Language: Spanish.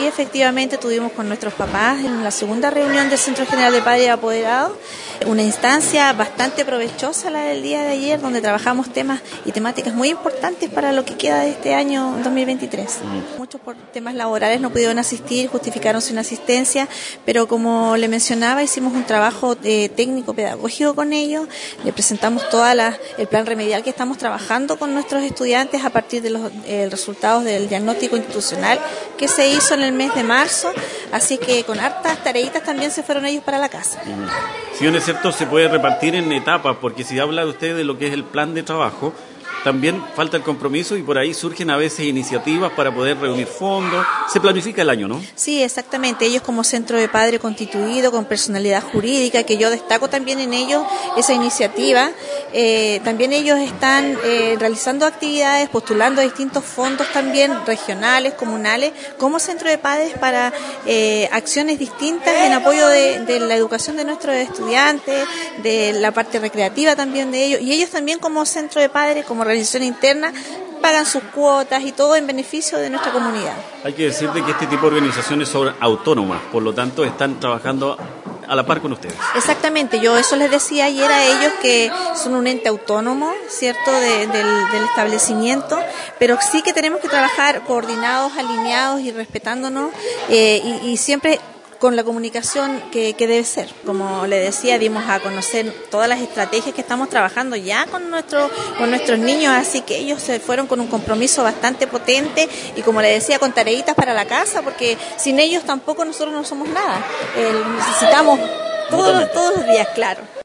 efectivamente tuvimos con nuestros papás en la segunda reunión del Centro General de Padres y Apoderados una instancia bastante provechosa, la del día de ayer, donde trabajamos temas y temáticas muy importantes para lo que queda de este año 2023. Muchos por temas laborales no pudieron asistir, justificaron su inasistencia, pero como le mencionaba, hicimos un trabajo técnico-pedagógico con ellos, le presentamos todo el plan remedial que estamos trabajando con nuestros estudiantes a partir de los resultados del diagnóstico institucional que se hizo en el mes de marzo, así que con hartas tareitas también se fueron ellos para la casa. Si bien es cierto, se puede repartir en etapas, porque si habla usted de lo que es el plan de trabajo, también falta el compromiso y por ahí surgen a veces iniciativas para poder reunir fondos. Se planifica el año, ¿no? Sí, exactamente. Ellos como centro de padre constituido, con personalidad jurídica, que yo destaco también en ellos esa iniciativa. También ellos están realizando actividades, postulando a distintos fondos también regionales, comunales, como centro de padres para acciones distintas en apoyo de la educación de nuestros estudiantes, de la parte recreativa también de ellos. Y ellos también como centro de padres, como organización interna, pagan sus cuotas y todo en beneficio de nuestra comunidad. Hay que decirte que este tipo de organizaciones son autónomas, por lo tanto están trabajando a la par con ustedes. Exactamente, yo eso les decía ayer a ellos, que son un ente autónomo, ¿cierto?, del establecimiento, pero sí que tenemos que trabajar coordinados, alineados y respetándonos y siempre con la comunicación que debe ser. Como le decía, dimos a conocer todas las estrategias que estamos trabajando ya con nuestros niños, así que ellos se fueron con un compromiso bastante potente y, como le decía, con tareitas para la casa, porque sin ellos tampoco nosotros no somos nada. Necesitamos todos los días, claro.